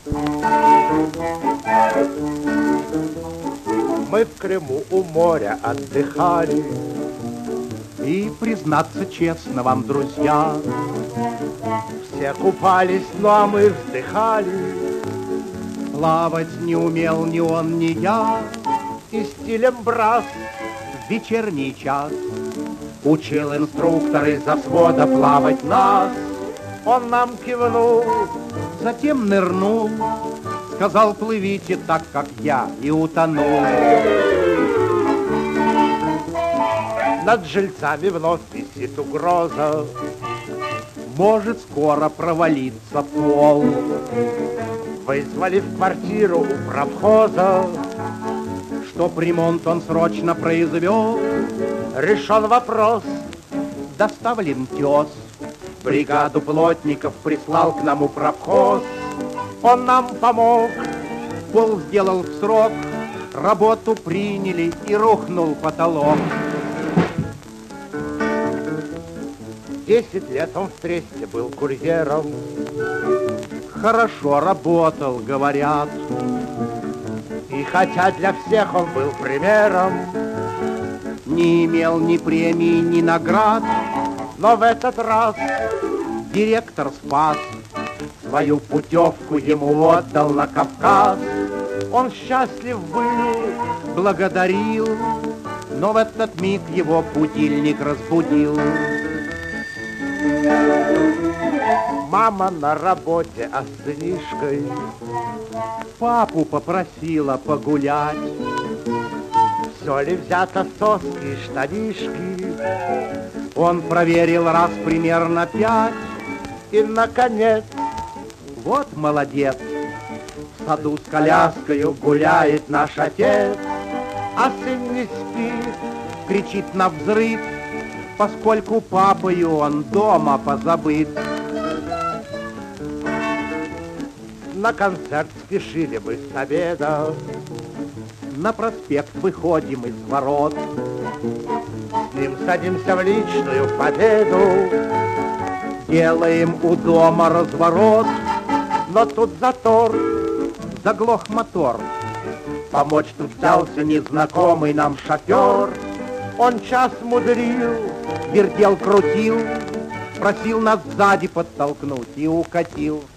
Мы в Крыму у моря отдыхали, и, признаться честно вам, друзья, все купались, ну а мы вздыхали. плавать не умел ни он, ни я, И стилем брас в вечерний час учил инструктор из-за свода плавать нас. Он нам кивнул, затем нырнул, сказал: плывите так, как я, и утонул. над жильцами вновь висит угроза. Может скоро провалиться пол. Вызвали в квартиру у правхоза, Чтоб ремонт он срочно произвел, решен вопрос. доставлен тез. Бригаду плотников прислал к нам управхоз. Он нам помог, Пол сделал в срок, работу приняли, и рухнул потолок. 10 лет он в Тресте был курьером. Хорошо работал, говорят. И хотя для всех он был примером, Не имел ни премии, ни наград, но в этот раз директор спас. свою путевку ему отдал на Кавказ. Он счастлив был, Благодарил, но в этот миг его будильник разбудил. мама на работе, а с сынишкой Папу попросила погулять. все ли взято соски и штанишки. Он проверил раз примерно 5. И, наконец, Вот молодец, в саду с коляскою гуляет наш отец. А сын не спит, кричит на взрыв, поскольку папою он дома позабыт. на концерт спешили мы с обеда. На проспект выходим из ворот. С ним садимся в личную победу. Делаем у дома разворот. Но тут затор, Заглох мотор. помочь тут взялся незнакомый нам шофер. Он час мудрил, Вертел, крутил, просил нас сзади подтолкнуть и укатил.